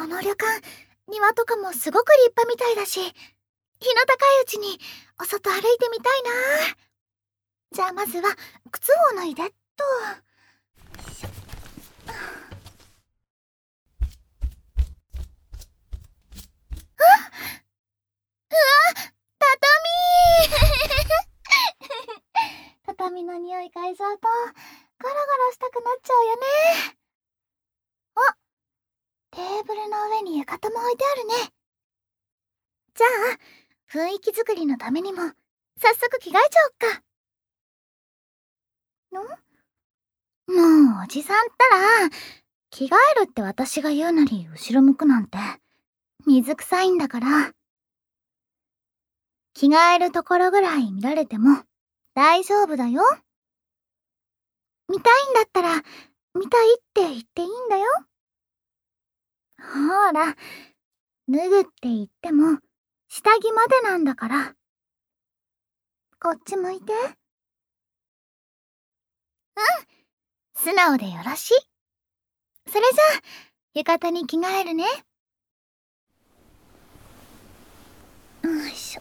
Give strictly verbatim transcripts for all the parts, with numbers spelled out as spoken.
この旅館、庭とかもすごく立派みたいだし、日の高いうちにお外歩いてみたいな。じゃあまずは靴を脱いでっと。よいしょ。あっ、うわ、畳畳の匂い嗅いじゃうとガラガラしたくなっちゃうよね。あ、テーブルの上に浴衣も置いてあるね。じゃあ雰囲気作りのためにも早速着替えちゃおっか。ん？もうおじさんったら、着替えるって私が言うなり後ろ向くなんて水臭いんだから。着替えるところぐらい見られても大丈夫だよ。見たいんだったら見たいって言っていいんだよ。ほら、脱ぐって言っても下着までなんだから。こっち向いて。うん、素直でよろしい。それじゃあ浴衣に着替えるね。よいしょ。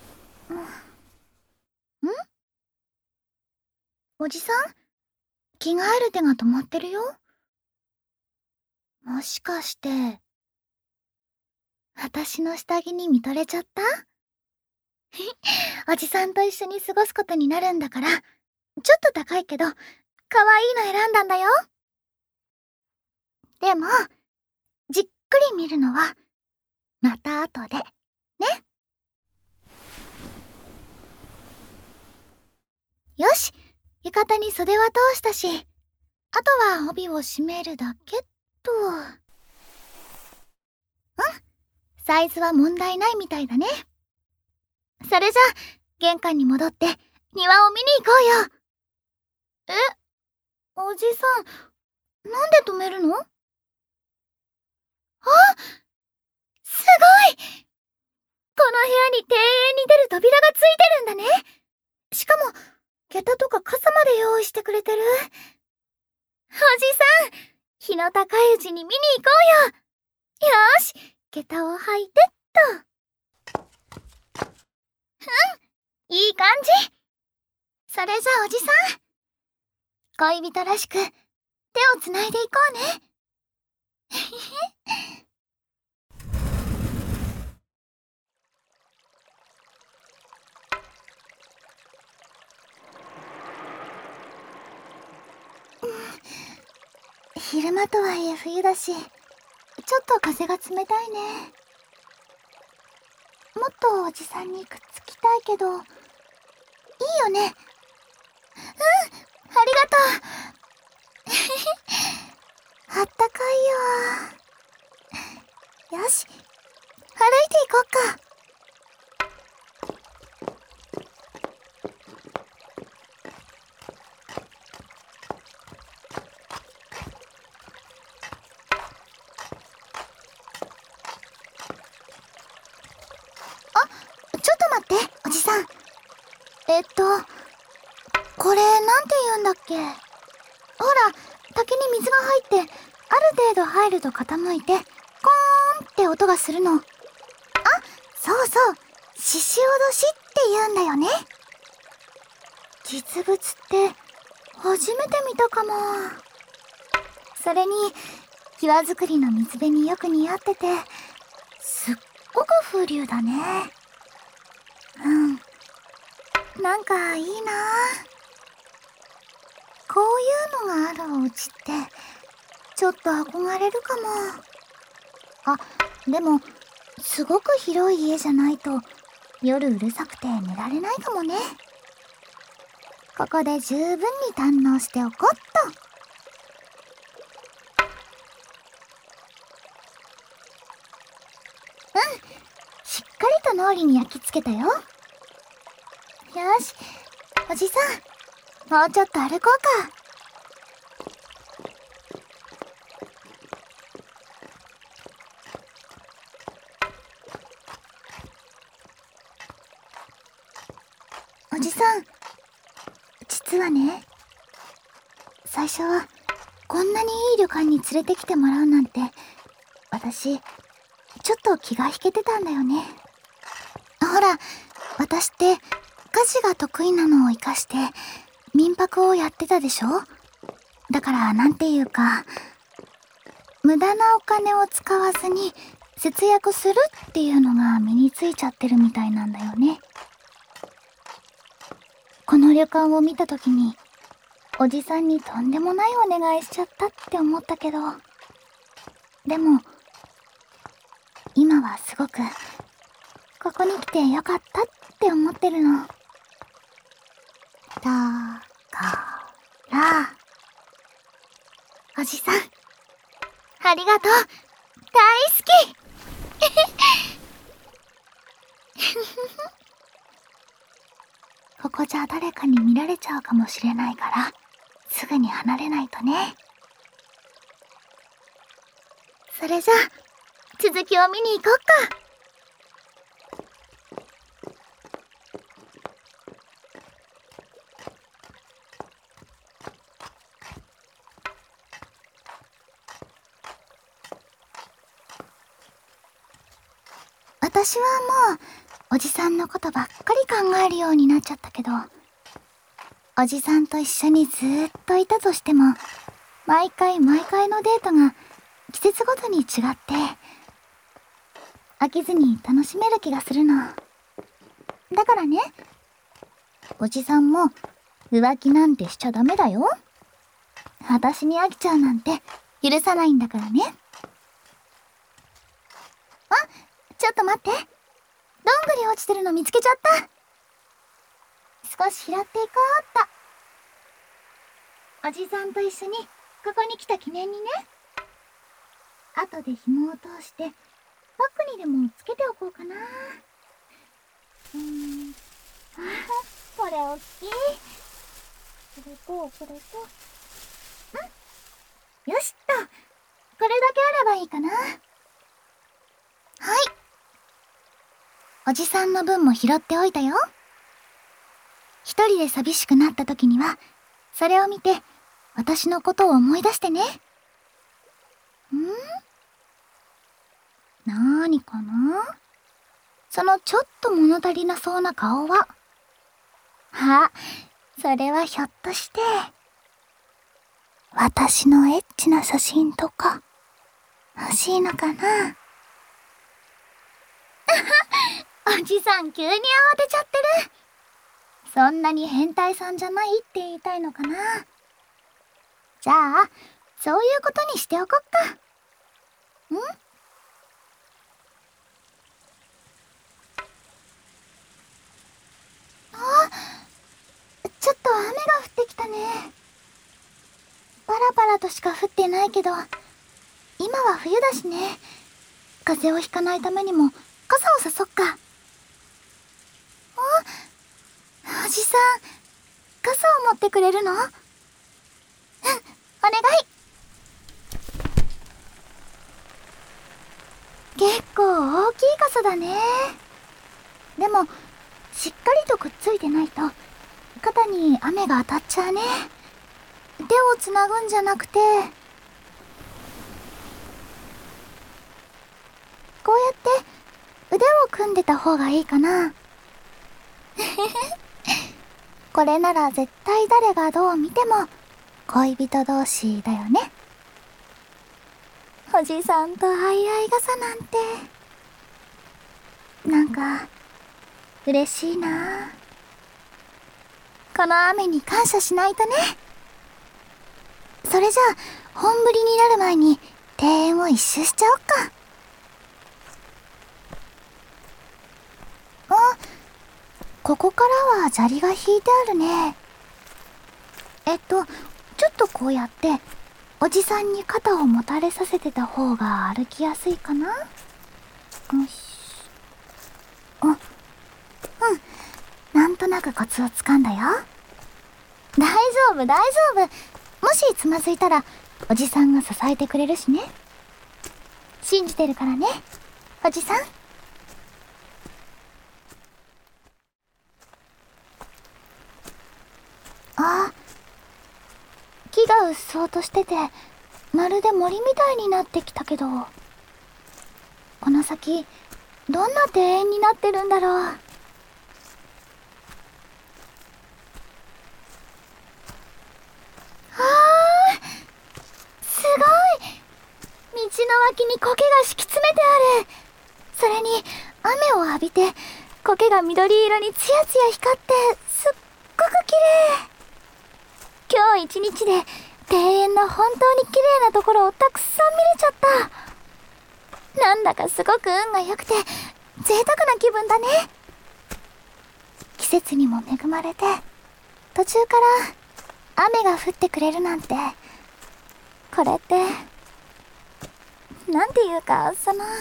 ん？おじさん？着替える手が止まってるよ。もしかして、私の下着に見とれちゃった？おじさんと一緒に過ごすことになるんだから、ちょっと高いけど、可愛いの選んだんだよ。でも、じっくり見るのは、また後で、ね。よし、浴衣に袖は通したし、あとは帯を締めるだけっと。うん、サイズは問題ないみたいだね。それじゃあ玄関に戻って庭を見に行こうよ。え、おじさん、なんで止めるの？あ、すごい！この部屋に庭園に出る扉がついてるんだね。しかも下駄とか傘まで用意してくれてる。おじさん、日の高いうちに見に行こうよ。よーし、下駄を履いてっと。うん、いい感じ。それじゃあおじさん、恋人らしく手をつないでいこうね。昼間とはいえ冬だし、ちょっと風が冷たいね。もっとおじさんにくっつきたいけど、いいよね。うん、ありがとう。あったかいよ。よし、歩いていこっか。あ、ちょっと待って、おじさん。えっと、これなんて言うんだっけ。ほら、竹に水が入って、ある程度入ると傾いて、コーンって音がするの。あ、そうそう、ししおどしって言うんだよね。実物って初めて見たかも。それに岩作りの水辺によく似合ってて、すっごく風流だね。うん、なんかいいな。こういうのがあるお家ってちょっと憧れるかも。あ、でもすごく広い家じゃないと夜うるさくて寝られないかもね。ここで十分に堪能しておこっと。うん、しっかりと脳裏に焼き付けたよ。よし、おじさん、もうちょっと歩こうか。おじさん、実はね、最初はこんなにいい旅館に連れてきてもらうなんて私ちょっと気が引けてたんだよね。ほら、私って家事が得意なのを活かして民泊をやってたでしょ。だからなんていうか、無駄なお金を使わずに節約するっていうのが身についちゃってるみたいなんだよね。この旅館を見た時におじさんにとんでもないお願いしちゃったって思ったけど、でも今はすごくここに来てよかったって思ってるの。だからおじさん、ありがとう。大好きここじゃ誰かに見られちゃうかもしれないから、すぐに離れないとね。それじゃあ続きを見に行こっか。私はもうおじさんのことばっかり考えるようになっちゃったけど、おじさんと一緒にずーっといたとしても、毎回毎回のデートが季節ごとに違って飽きずに楽しめる気がするの。だからね、おじさんも浮気なんてしちゃダメだよ。私に飽きちゃうなんて許さないんだからね。あ、ちょっと待って、どんぐり落ちてるの見つけちゃった。少し拾っていこうっと。おじさんと一緒にここに来た記念にね。後で紐を通してバッグにでもつけておこうかな。うーん、あー、これおっきい。これとこれと、ん、よしっと。これだけあればいいかな。はい、おじさんの分も拾っておいたよ。一人で寂しくなった時にはそれを見て私のことを思い出してね。ん？なーにかな？そのちょっと物足りなそうな顔は。あ、それはひょっとして私のエッチな写真とか欲しいのかな？おじさん急に慌てちゃってる。そんなに変態さんじゃないって言いたいのかな。じゃあそういうことにしておこっか。ん？あ、ちょっと雨が降ってきたね。パラパラとしか降ってないけど、今は冬だしね。風邪をひかないためにも傘をさそっか。あ、おじさん、傘を持ってくれるの？うん、お願い。結構大きい傘だね。でもしっかりとくっついてないと肩に雨が当たっちゃうね。手をつなぐんじゃなくて、こうやって腕を組んでた方がいいかな。これなら絶対誰がどう見ても恋人同士だよね。おじさんと相合い傘なんて、なんか嬉しいな。この雨に感謝しないとね。それじゃあ本降りになる前に庭園を一周しちゃおっか。あ、ここからは砂利が引いてあるね。えっとちょっとこうやっておじさんに肩をもたれさせてた方が歩きやすいかな。よし。あ、うん、なんとなくコツをつかんだよ。大丈夫大丈夫。もしつまずいたらおじさんが支えてくれるしね。信じてるからね、おじさん。あ、木がうっそうとしててまるで森みたいになってきたけど、 この先どんな庭園になってるんだろう。あー、すごい。道の脇に苔が敷き詰めてある。それに雨を浴びて苔が緑色にツヤツヤ光ってすっごく綺麗。今日一日で庭園の本当に綺麗なところをたくさん見れちゃった。なんだかすごく運が良くて贅沢な気分だね。季節にも恵まれて途中から雨が降ってくれるなんて、これってなんていうか、その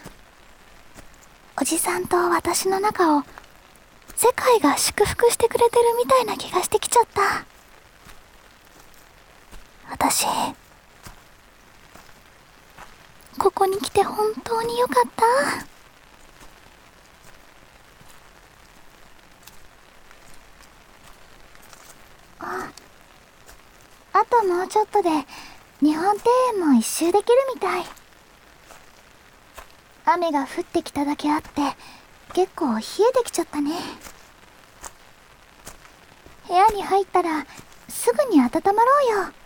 おじさんと私の中を世界が祝福してくれてるみたいな気がしてきちゃった。私ここに来て本当によかった。あ、あともうちょっとで日本庭園も一周できるみたい。雨が降ってきただけあって結構冷えてきちゃったね。部屋に入ったらすぐに温まろうよ。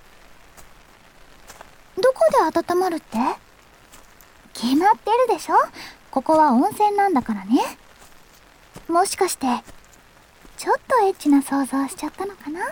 どこで温まるって？決まってるでしょ。ここは温泉なんだからね。もしかしてちょっとエッチな想像しちゃったのかな？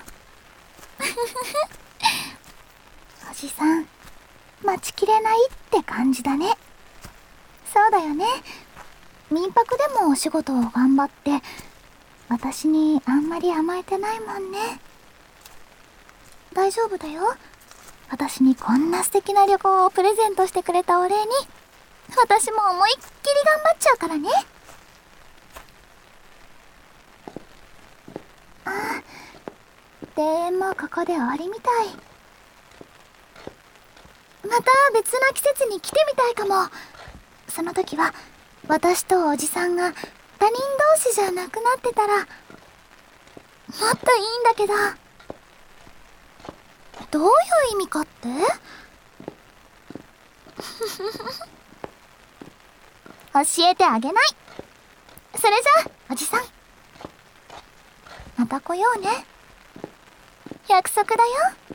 おじさん待ちきれないって感じだね。そうだよね。民泊でもお仕事を頑張って私にあんまり甘えてないもんね。大丈夫だよ。私にこんな素敵な旅行をプレゼントしてくれたお礼に私も思いっきり頑張っちゃうからね。ああ、庭園もここで終わりみたい。また別な季節に来てみたいかも。その時は私とおじさんが他人同士じゃなくなってたらもっといいんだけど。どういう意味かって？教えてあげない。それじゃあおじさんまた来ようね。約束だよ。